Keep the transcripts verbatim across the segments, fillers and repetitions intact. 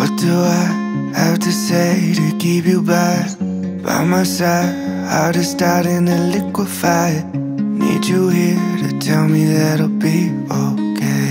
What do I have to say to keep you by, by my side? How to start and to liquefy. Need you here to tell me that I'll be okay.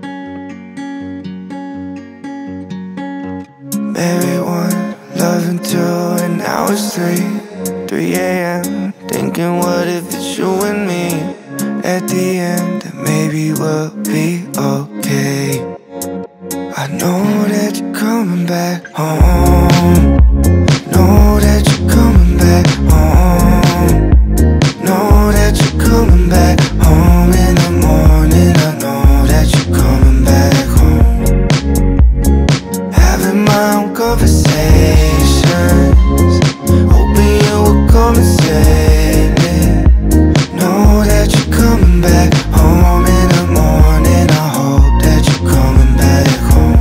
Married one, loving two, and now it's three, three a m Thinking what if it's you and me? At the end, that maybe we'll be okay. I know that you're coming back home. Know that you're coming back home. Know that you're coming back home in the morning. I know that you're coming back home. Having my own conversations, hoping you will come and save me. Know that you're coming back home in the morning. I hope that you're coming back home.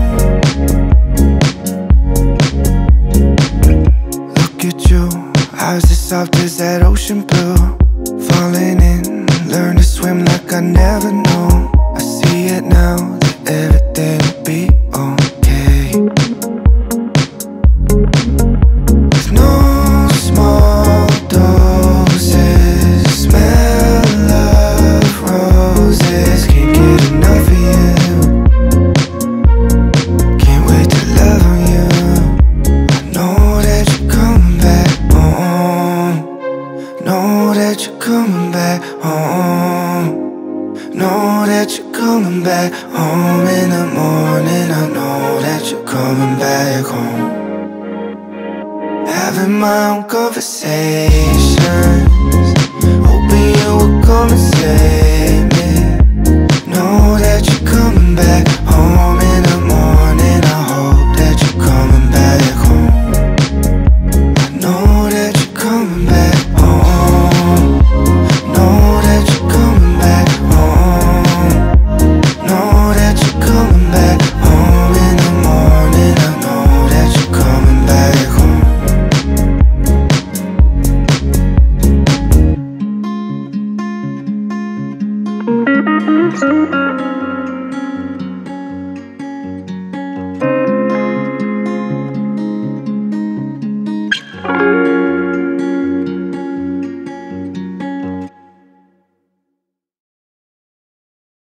Look at you, eyes as soft as that ocean blue. Falling in, learn to swim like I never knew. I see it now, that everything will be okay. With no small doses, smell of roses. Can't get enough of you, can't wait to love on you. I know that you're coming back home. Know that you're coming back home. Know that you're coming back home in the morning. I know that you're coming back home. Having my own conversations, hoping you will come and save me. Know that you're coming back